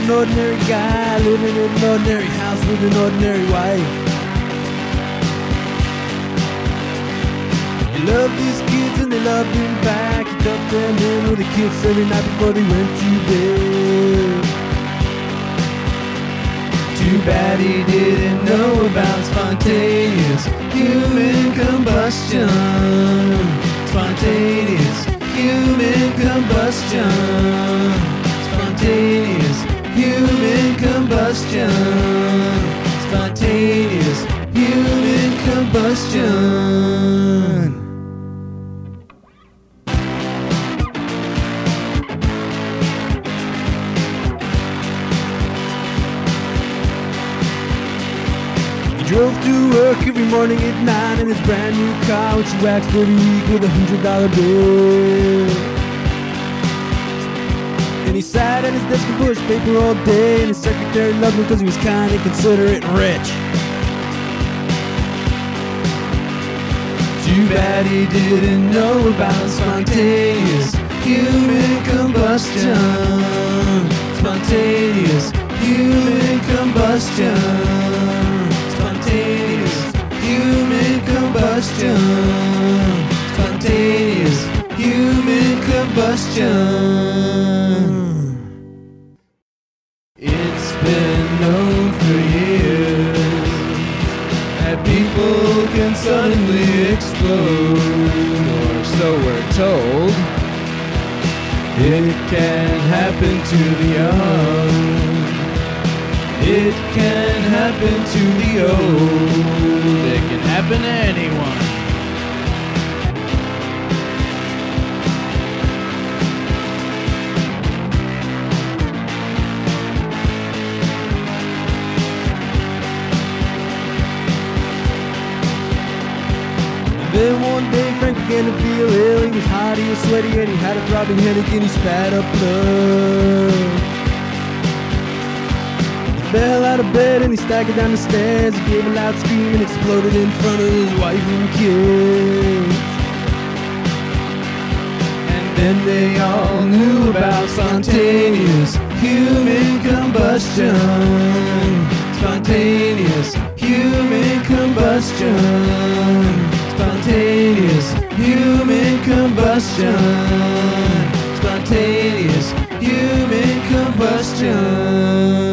an ordinary guy living in an ordinary house with an ordinary wife. He loved these kids and they loved him back. He tucked them in with a kiss every night before they went to bed. Too bad he didn't know about spontaneous human combustion. Spontaneous human combustion. Spontaneous human combustion. Spontaneous human combustion. He drove to work every morning at 9 in his brand new car, which he waxed every week with $100 bill. And he sat at his desk and pushed paper all day, and his secretary loved him because he was kind and considerate and rich. Too bad he didn't know about spontaneous human combustion. Spontaneous human combustion. Spontaneous human combustion. Spontaneous human combustion. It's been known for years that people can suddenly explode, or so we're told. It can happen to the young. It can happen to the old. It can happen to anyone. Then one day Frank began to feel ill. He was hot, he was sweaty, and he had a throbbing headache, and he spat up blood. He fell out of bed and he staggered down the stairs. He gave a loud scream and exploded in front of his wife and kids. And then they all knew about spontaneous human combustion. Spontaneous human combustion. Spontaneous human combustion. Spontaneous human combustion.